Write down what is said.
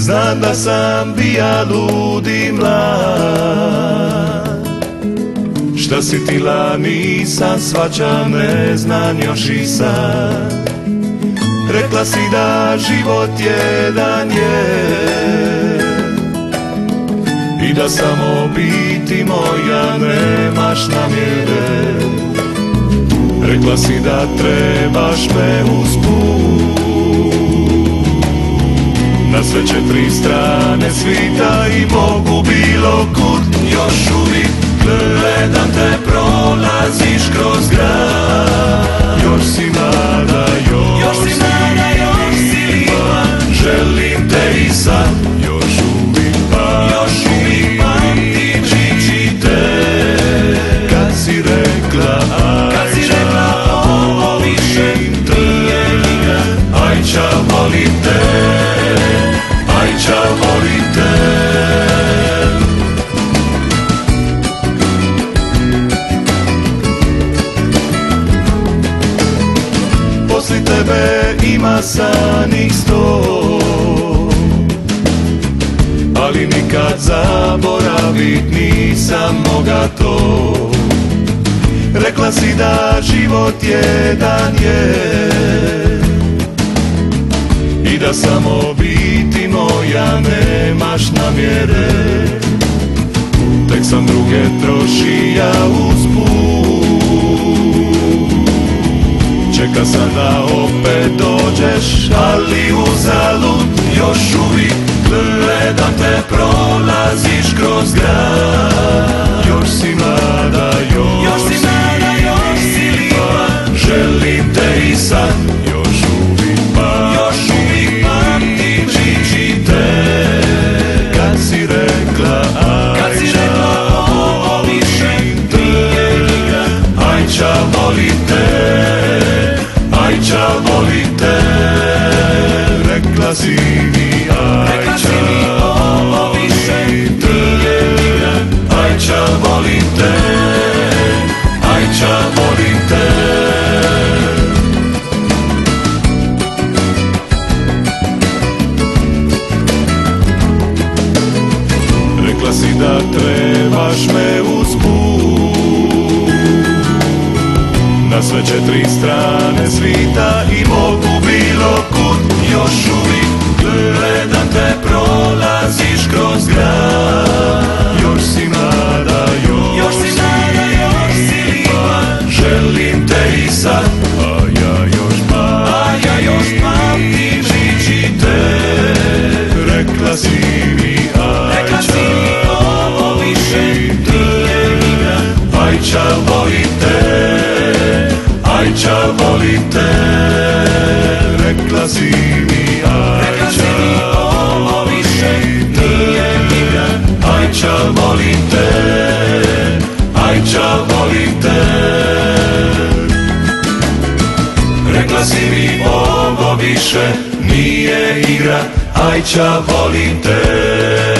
Znam da sam bija ludi mlad. Šta si tila nisam svača, ne znam još i sad. Rekla si da život jedan je i da samo biti moja nemaš namjere. Rekla si da trebaš me usput. Na sve 4 strane svita i mogu bilo kud. Još uvijek gledam te, prolaziš kroz grad. Još si mlada, još si lipa, želim te i sad. Još uvijek pamtim žiči te. Kad si rekla ovo više nije igra. Ajča volim te, Ajča volim te. Posli tebe ima sanih 100, ali nikad zaboravit nisam moga to. Rekla si da život jedan je i da samo biti moja nemaš namjere. Tek sam druge trošija usput. Čeka sam da opet dođeš, ali uzalud. Još uvijek gledam te, prolaziš kroz grad. Još si mlada, još si lipa, želim te i sad. Još uvijek pamtim žiči te. Kad si rekla ovo više nije igra. Ajča volim te, Ajča volim te. Rekla si mi Ajča ovo više nije igra. Ajča volim te, Ajča volim te. Rekla si da trebaš me usput. Na sve 4 strane svita i mogu bilo kud. Još uvijek gledam te, prolaziš kroz grad. Još si mlada, još si lipa, želim te i sad. A ja još pamtim žiči te. Rekla si mi Ajča ovo više nije igra. Ajča volim te, Ajča volim te. Rekla si mi Ajča ovo više nije igra. Ajča volim te, Ajča volim te. Rekla si mi ovo više nije igra. Ajča volim te.